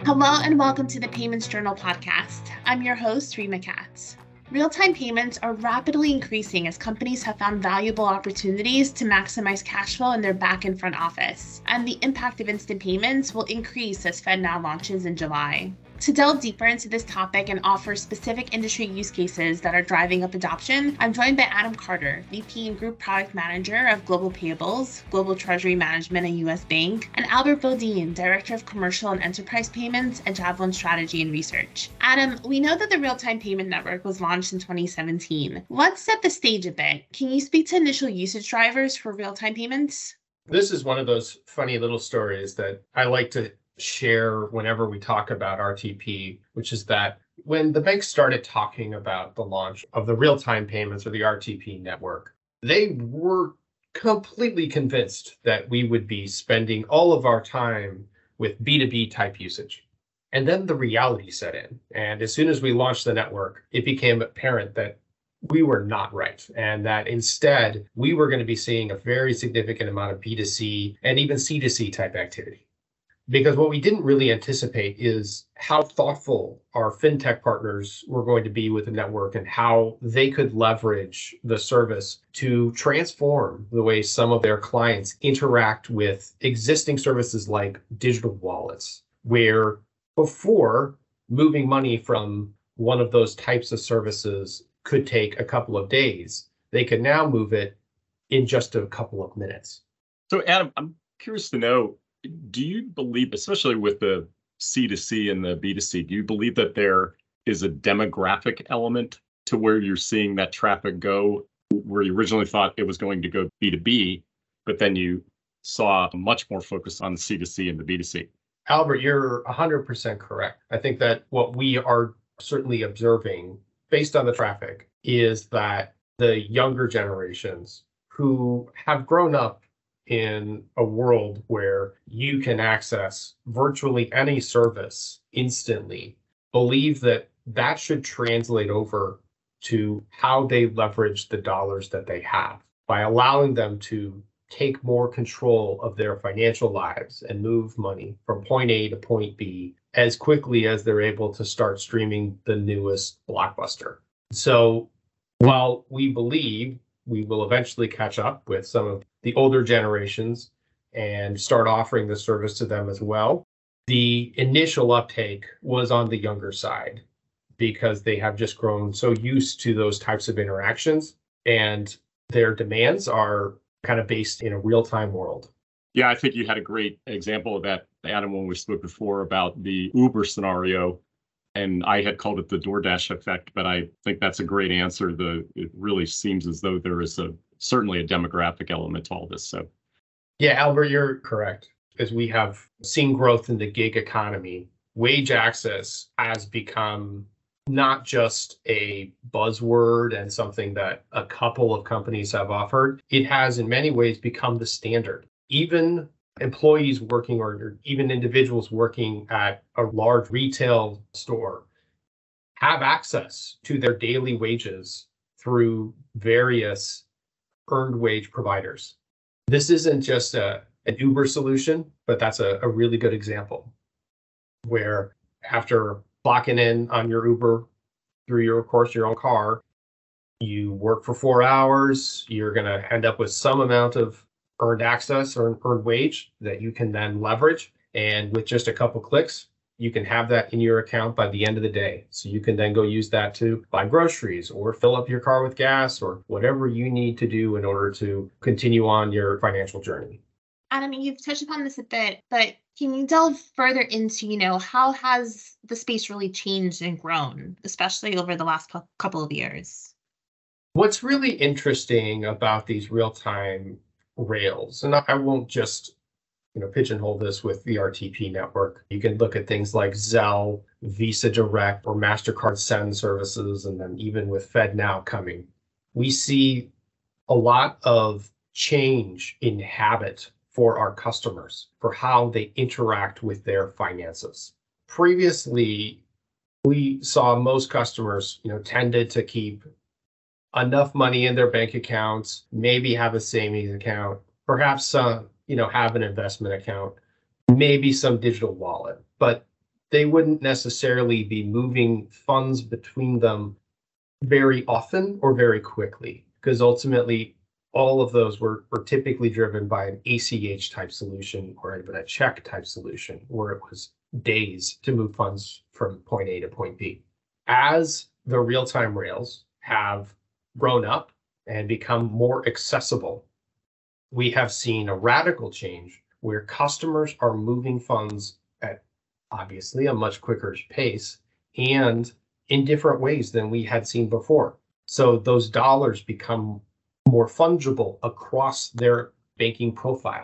Hello and welcome to the Payments Journal podcast. I'm your host, Rima Katz. Real-time payments are rapidly increasing as companies have found valuable opportunities to maximize cash flow in their back and front office, and the impact of instant payments will increase as FedNow launches in July. To delve deeper into this topic and offer specific industry use cases that are driving up adoption, I'm joined by Adam Carter, VP and Group Product Manager of Global Payables, Global Treasury Management at U.S. Bank, and Albert Bodine, Director of Commercial and Enterprise Payments at Javelin Strategy and Research. Adam, we know that the Real-Time Payment Network was launched in 2017. Let's set the stage a bit. Can you speak to initial usage drivers for real-time payments? This is one of those funny little stories that I like to share whenever we talk about RTP, which is that when the bank started talking about the launch of the real-time payments or the RTP network, they were completely convinced that we would be spending all of our time with B2B type usage. And then the reality set in. And as soon as we launched the network, it became apparent that we were not right, and that instead we were going to be seeing a very significant amount of B2C and even C2C type activity. Because what we didn't really anticipate is how thoughtful our fintech partners were going to be with the network and how they could leverage the service to transform the way some of their clients interact with existing services like digital wallets, where before moving money from one of those types of services could take a couple of days, they can now move it in just a couple of minutes. So Adam, I'm curious to know, do you believe, especially with the C2C and the B2C, do you believe that there is a demographic element to where you're seeing that traffic go, where you originally thought it was going to go B2B, but then you saw much more focus on the C2C and the B2C? Albert, you're 100% correct. I think that what we are certainly observing based on the traffic is that the younger generations who have grown up in a world where you can access virtually any service instantly, believe that that should translate over to how they leverage the dollars that they have by allowing them to take more control of their financial lives and move money from point A to point B as quickly as they're able to start streaming the newest blockbuster. So while we believe we will eventually catch up with some of the older generations and start offering the service to them as well, the initial uptake was on the younger side because they have just grown so used to those types of interactions, and their demands are kind of based in a real-time world. Yeah, I think you had a great example of that, Adam, when we spoke before about the Uber scenario. And I had called it the DoorDash effect, but I think that's a great answer. It really seems as though there is certainly a demographic element to all this. So, yeah, Albert, you're correct. As we have seen growth in the gig economy, wage access has become not just a buzzword and something that a couple of companies have offered. It has in many ways become the standard. Even employees working or even individuals working at a large retail store have access to their daily wages through various earned wage providers. This isn't just an Uber solution, but that's a really good example where after clocking in on your Uber through your own car, you work for 4 hours, you're going to end up with some amount of earned access or earned wage that you can then leverage. And with just a couple clicks, you can have that in your account by the end of the day. So you can then go use that to buy groceries or fill up your car with gas or whatever you need to do in order to continue on your financial journey. Adam, you've touched upon this a bit, but can you delve further into, how has the space really changed and grown, especially over the last couple of years? What's really interesting about these real-time rails, and I won't just pigeonhole this with the RTP network. You can look at things like Zelle, Visa Direct, or MasterCard Send services, and then even with FedNow coming, we see a lot of change in habit for our customers, for how they interact with their finances. Previously, we saw most customers, tended to keep enough money in their bank accounts, maybe have a savings account, perhaps have an investment account, maybe some digital wallet. But they wouldn't necessarily be moving funds between them very often or very quickly, because ultimately all of those were typically driven by an ACH type solution or even a check type solution where it was days to move funds from point A to point B. As the real-time rails have grown up and become more accessible, we have seen a radical change where customers are moving funds at obviously a much quicker pace and in different ways than we had seen before. So those dollars become more fungible across their banking profile.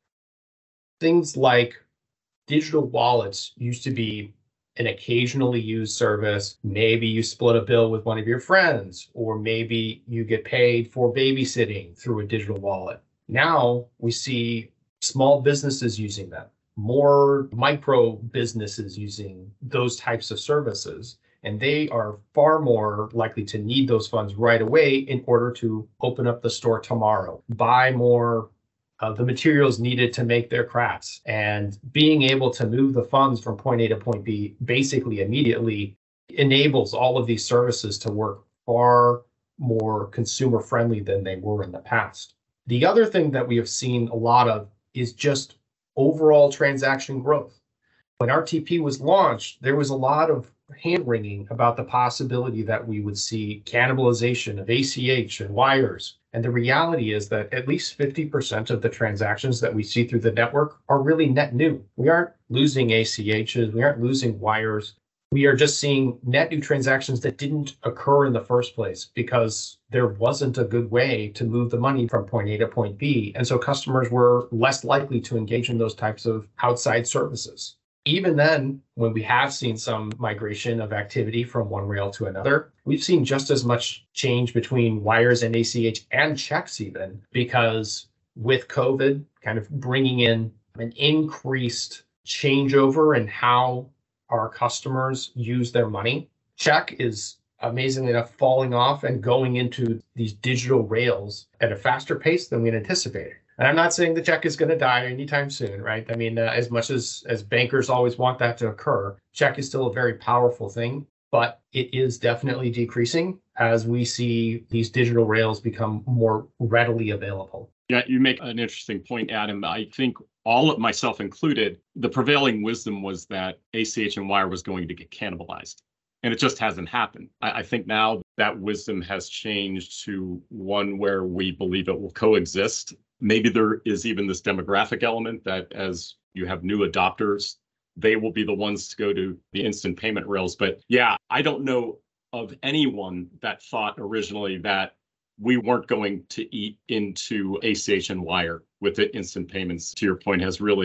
Things like digital wallets used to be an occasionally used service. Maybe you split a bill with one of your friends, or maybe you get paid for babysitting through a digital wallet. Now we see small businesses using them, more micro businesses using those types of services. And they are far more likely to need those funds right away in order to open up the store tomorrow, buy more of the materials needed to make their crafts. And being able to move the funds from point A to point B basically immediately enables all of these services to work far more consumer friendly than they were in the past. The other thing that we have seen a lot of is just overall transaction growth. When RTP was launched, there was a lot of hand-wringing about the possibility that we would see cannibalization of ACH and wires. And the reality is that at least 50% of the transactions that we see through the network are really net new. We aren't losing ACHs, we aren't losing wires. We are just seeing net new transactions that didn't occur in the first place because there wasn't a good way to move the money from point A to point B. And so customers were less likely to engage in those types of outside services. Even then, when we have seen some migration of activity from one rail to another, we've seen just as much change between wires and ACH and checks even, because with COVID kind of bringing in an increased changeover in how our customers use their money, check is amazingly enough falling off and going into these digital rails at a faster pace than we had anticipated. And I'm not saying the check is going to die anytime soon, right? I mean, as much as bankers always want that to occur, check is still a very powerful thing, but it is definitely decreasing as we see these digital rails become more readily available. Yeah, you make an interesting point, Adam. I think all of myself included, the prevailing wisdom was that ACH and wire was going to get cannibalized. And it just hasn't happened. I think now that wisdom has changed to one where we believe it will coexist. Maybe there is even this demographic element that as you have new adopters, they will be the ones to go to the instant payment rails. But yeah, I don't know of anyone that thought originally that we weren't going to eat into ACH and wire with the instant payments. To your point,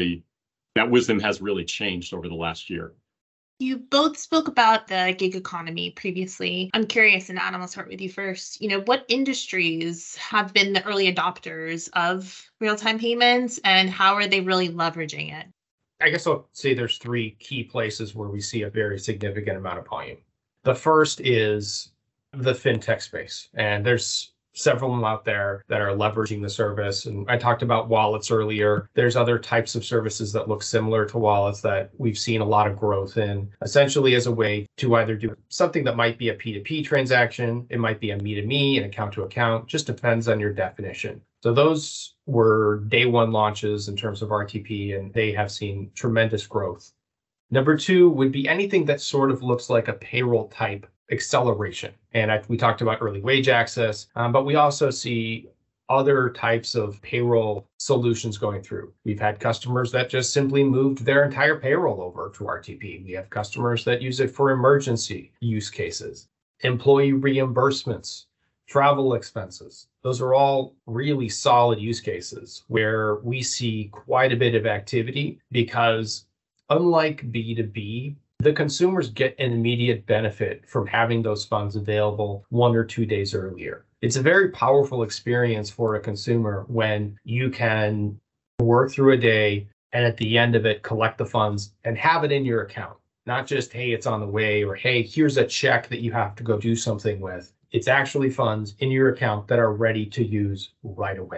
that wisdom has really changed over the last year. You both spoke about the gig economy previously. I'm curious, and Adam, I'll start with you first. What industries have been the early adopters of real-time payments, and how are they really leveraging it? I guess I'll say there's three key places where we see a very significant amount of volume. The first is the fintech space, and there's several of them out there that are leveraging the service. And I talked about wallets earlier. There's other types of services that look similar to wallets that we've seen a lot of growth in, essentially as a way to either do something that might be a P2P transaction, it might be a me-to-me, an account-to-account, just depends on your definition. So those were day one launches in terms of RTP, and they have seen tremendous growth. Number two would be anything that sort of looks like a payroll type acceleration. And we talked about early wage access, but we also see other types of payroll solutions going through. We've had customers that just simply moved their entire payroll over to RTP. We have customers that use it for emergency use cases, employee reimbursements, travel expenses. Those are all really solid use cases where we see quite a bit of activity because unlike B2B, the consumers get an immediate benefit from having those funds available 1 or 2 days earlier. It's a very powerful experience for a consumer when you can work through a day and at the end of it, collect the funds and have it in your account. Not just, hey, it's on the way, or hey, here's a check that you have to go do something with. It's actually funds in your account that are ready to use right away.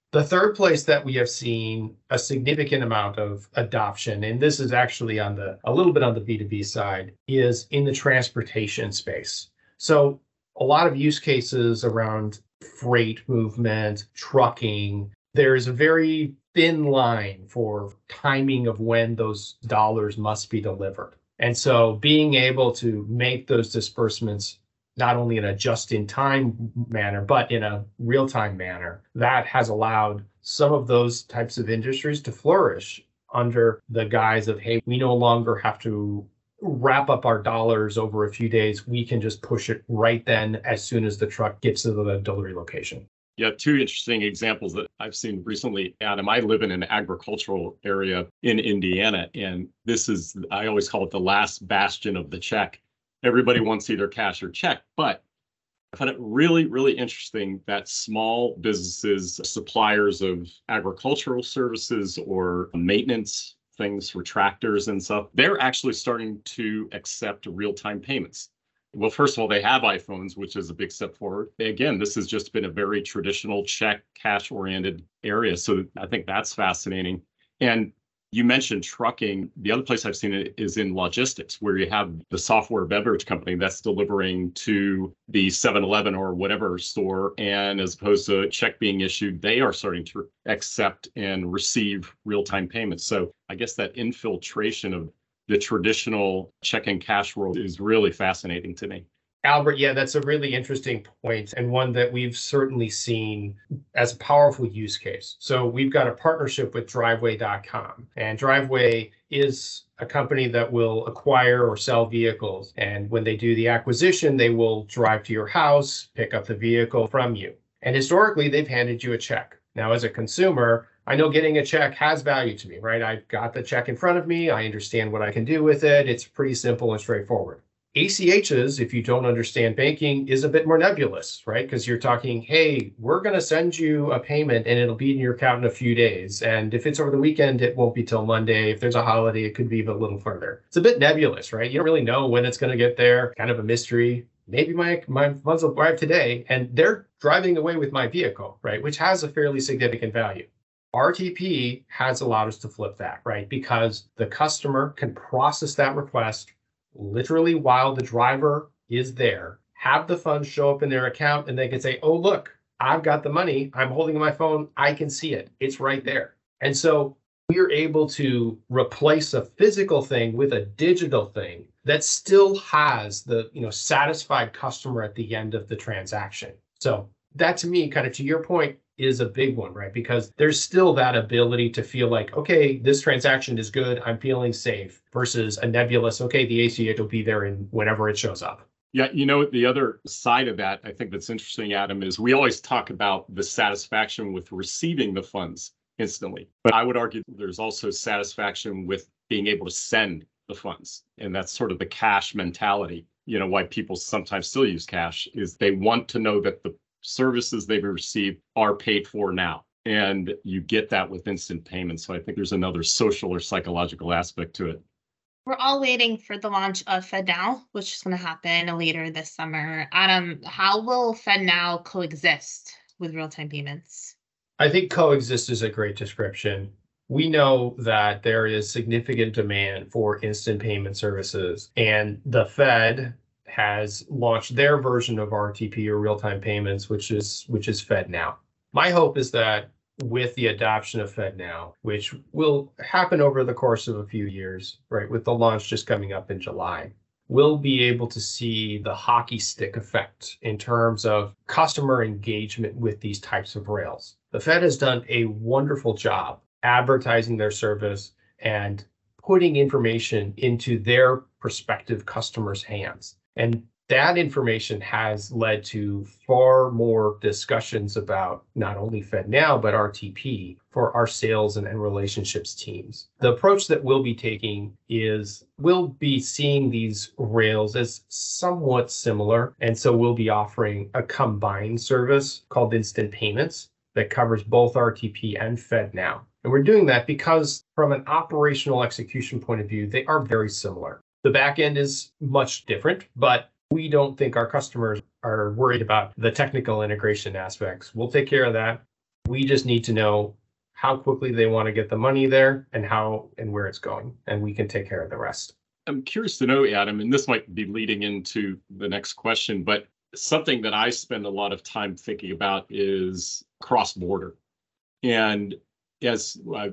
The third place that we have seen a significant amount of adoption, and this is actually a little bit on the B2B side, is in the transportation space. So a lot of use cases around freight movement, trucking. There's a very thin line for timing of when those dollars must be delivered. And so being able to make those disbursements not only in a just-in-time manner, but in a real-time manner, that has allowed some of those types of industries to flourish under the guise of, hey, we no longer have to wrap up our dollars over a few days. We can just push it right then as soon as the truck gets to the delivery location. Yeah, two interesting examples that I've seen recently, Adam. I live in an agricultural area in Indiana, and this is, I always call it the last bastion of the check. Everybody wants either cash or check, but I found it really, really interesting that small businesses, suppliers of agricultural services or maintenance things for tractors and stuff, they're actually starting to accept real-time payments. Well, first of all, they have iPhones, which is a big step forward. Again, this has just been a very traditional check, cash-oriented area. So I think that's fascinating. And you mentioned trucking. The other place I've seen it is in logistics, where you have the software beverage company that's delivering to the 7-Eleven or whatever store. And as opposed to a check being issued, they are starting to accept and receive real-time payments. So I guess that infiltration of the traditional check and cash world is really fascinating to me. Albert, yeah, that's a really interesting point, and one that we've certainly seen as a powerful use case. So we've got a partnership with Driveway.com, and Driveway is a company that will acquire or sell vehicles. And when they do the acquisition, they will drive to your house, pick up the vehicle from you. And historically, they've handed you a check. Now, as a consumer, I know getting a check has value to me, right? I've got the check in front of me. I understand what I can do with it. It's pretty simple and straightforward. ACHs, if you don't understand banking, is a bit more nebulous, right? Because you're talking, hey, we're going to send you a payment and it'll be in your account in a few days. And if it's over the weekend, it won't be till Monday. If there's a holiday, it could be even a little further. It's a bit nebulous, right? You don't really know when it's going to get there, kind of a mystery. Maybe my funds will arrive today and they're driving away with my vehicle, right? Which has a fairly significant value. RTP has allowed us to flip that, right? Because the customer can process that request literally while the driver is there, have the funds show up in their account, and they can say, oh, look, I've got the money. I'm holding my phone. I can see it. It's right there. And so we're able to replace a physical thing with a digital thing that still has the, satisfied customer at the end of the transaction. So that, to me, kind of to your point, is a big one, right? Because there's still that ability to feel like, okay, this transaction is good, I'm feeling safe, versus a nebulous, okay, the ACH will be there in whenever it shows up. Yeah, the other side of that, I think that's interesting, Adam, is we always talk about the satisfaction with receiving the funds instantly. But I would argue there's also satisfaction with being able to send the funds. And that's sort of the cash mentality. Why people sometimes still use cash is they want to know that the services they've received are paid for now. And you get that with instant payments. So I think there's another social or psychological aspect to it. We're all waiting for the launch of FedNow, which is going to happen later this summer. Adam, how will FedNow coexist with real-time payments? I think coexist is a great description. We know that there is significant demand for instant payment services, and the Fed has launched their version of RTP or real-time payments, which is FedNow. My hope is that with the adoption of FedNow, which will happen over the course of a few years, right, with the launch just coming up in July, we'll be able to see the hockey stick effect in terms of customer engagement with these types of rails. The Fed has done a wonderful job advertising their service and putting information into their prospective customers' hands. And that information has led to far more discussions about not only FedNow, but RTP for our sales and relationships teams. The approach that we'll be taking is we'll be seeing these rails as somewhat similar. And so we'll be offering a combined service called Instant Payments that covers both RTP and FedNow. And we're doing that because from an operational execution point of view, they are very similar. The back end is much different, but we don't think our customers are worried about the technical integration aspects. We'll take care of that. We just need to know how quickly they want to get the money there and how and where it's going, and we can take care of the rest. I'm curious to know, Adam, and this might be leading into the next question, but something that I spend a lot of time thinking about is cross-border. And as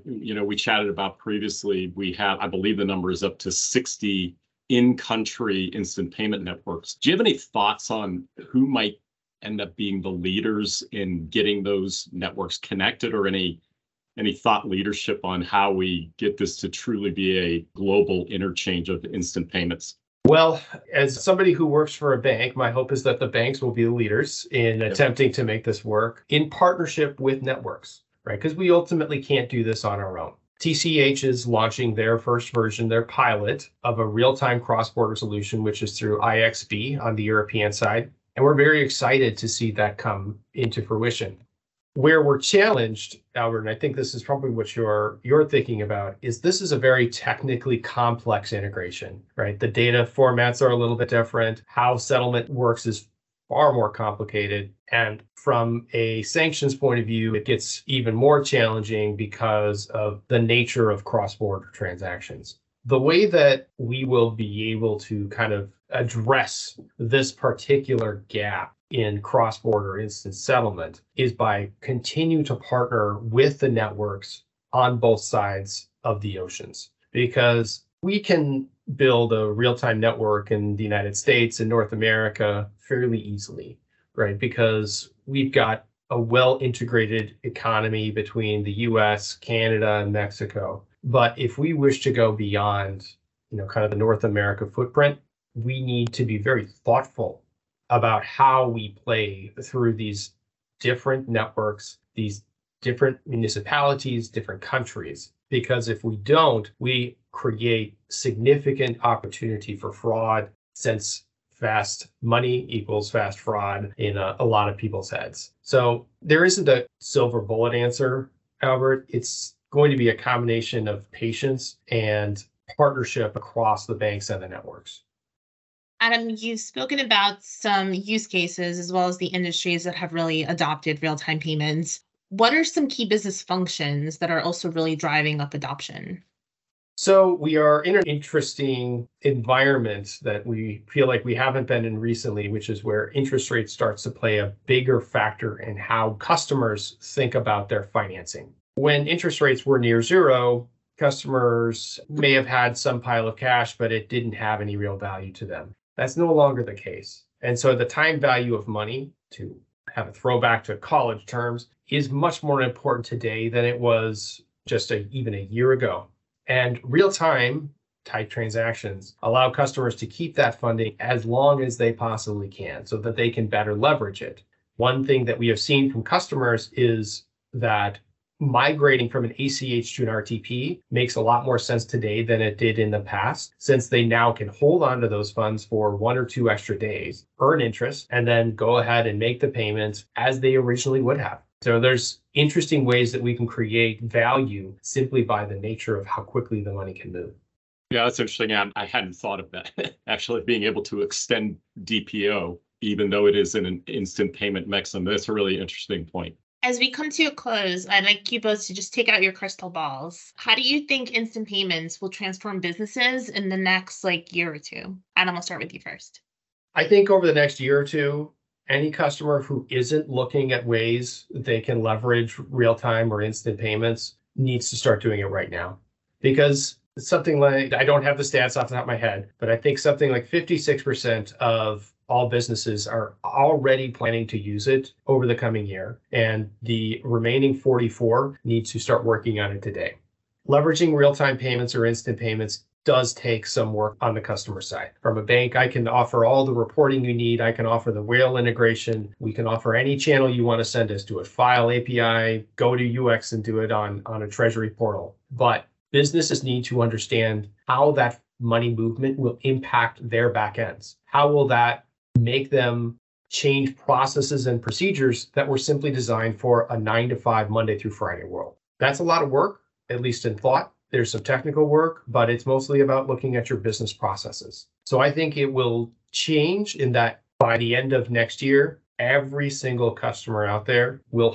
we chatted about previously, we have, I believe the number is up to 60 in-country instant payment networks. Do you have any thoughts on who might end up being the leaders in getting those networks connected, or any thought leadership on how we get this to truly be a global interchange of instant payments? Well, as somebody who works for a bank, my hope is that the banks will be the leaders in attempting to make this work in partnership with networks, right? Because we ultimately can't do this on our own. TCH is launching their first version, their pilot of a real-time cross-border solution, which is through IXB on the European side. And we're very excited to see that come into fruition. Where we're challenged, Albert, and I think this is probably what you're thinking about, is this is a very technically complex integration, right? The data formats are a little bit different. How settlement works is far more complicated. And from a sanctions point of view, it gets even more challenging because of the nature of cross-border transactions. The way that we will be able to kind of address this particular gap in cross-border instant settlement is by continue to partner with the networks on both sides of the oceans, because we can build a real-time network in the United States and North America fairly easily, right? Because we've got a well-integrated economy between the US, Canada, and Mexico. But if we wish to go beyond, kind of the North America footprint, we need to be very thoughtful about how we play through these different networks, these different municipalities, different countries. Because if we don't, we create significant opportunity for fraud, since fast money equals fast fraud in a lot of people's heads. So there isn't a silver bullet answer, Albert. It's going to be a combination of patience and partnership across the banks and the networks. Adam, you've spoken about some use cases as well as the industries that have really adopted real-time payments. What are some key business functions that are also really driving up adoption? So we are in an interesting environment that we feel like we haven't been in recently, which is where interest rates starts to play a bigger factor in how customers think about their financing. When interest rates were near zero, customers may have had some pile of cash, but it didn't have any real value to them. That's no longer the case. And so the time value of money, to have a throwback to college terms, is much more important today than it was just even a year ago. And real-time type transactions allow customers to keep that funding as long as they possibly can so that they can better leverage it. One thing that we have seen from customers is that migrating from an ACH to an RTP makes a lot more sense today than it did in the past, since they now can hold on to those funds for 1 or 2 extra days, earn interest, and then go ahead and make the payment as they originally would have. So there's interesting ways that we can create value simply by the nature of how quickly the money can move. Yeah, that's interesting. I hadn't thought of that. Actually, being able to extend DPO, even though it is an instant payment mechanism, that's a really interesting point. As we come to a close, I'd like you both to just take out your crystal balls. How do you think instant payments will transform businesses in the next year or two? Adam, I'll start with you first. I think over the next year or two, any customer who isn't looking at ways they can leverage real-time or instant payments needs to start doing it right now. Because something like, I don't have the stats off the top of my head, but I think something like 56% of all businesses are already planning to use it over the coming year. And the remaining 44 need to start working on it today. Leveraging real-time payments or instant payments does take some work on the customer side. From a bank, I can offer all the reporting you need. I can offer the whale integration. We can offer any channel you want to send us to, a file API, go to UX and do it on a treasury portal. But businesses need to understand how that money movement will impact their backends. How will that make them change processes and procedures that were simply designed for a 9 to 5 Monday through Friday world? That's a lot of work, at least in thought. There's some technical work, but it's mostly about looking at your business processes. So I think it will change in that by the end of next year, every single customer out there will have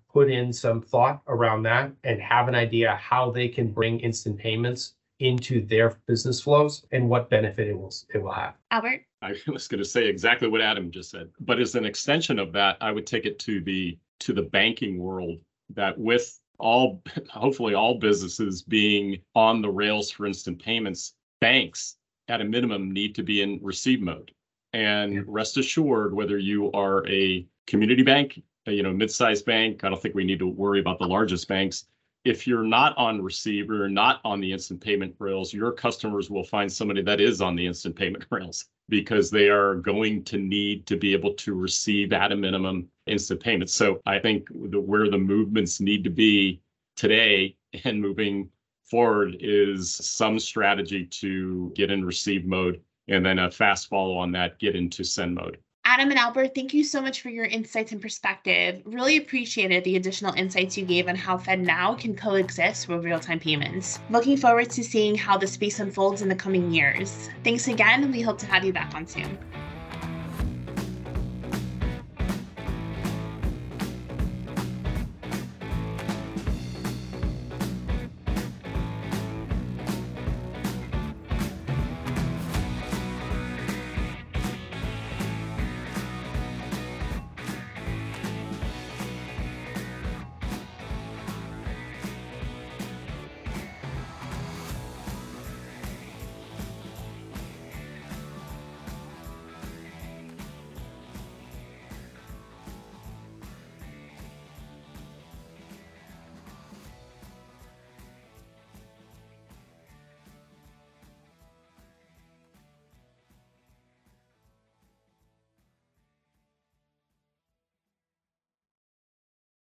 put in some thought around that and have an idea how they can bring instant payments into their business flows and what benefit it will have. Albert? I was going to say exactly what Adam just said, but as an extension of that, I would take it to the banking world, that with hopefully all businesses being on the rails for instant payments, banks at a minimum need to be in receive mode. And rest assured, whether you are a community bank, mid-sized bank, I don't think we need to worry about the largest banks. If you're not on receive or not on the instant payment rails, your customers will find somebody that is on the instant payment rails, because they are going to need to be able to receive at a minimum instant payments. So I think where the movements need to be today and moving forward is some strategy to get in receive mode, and then a fast follow on that, get into send mode. Adam and Albert, thank you so much for your insights and perspective. Really appreciated the additional insights you gave on how FedNow can coexist with real-time payments. Looking forward to seeing how the space unfolds in the coming years. Thanks again, and we hope to have you back on soon.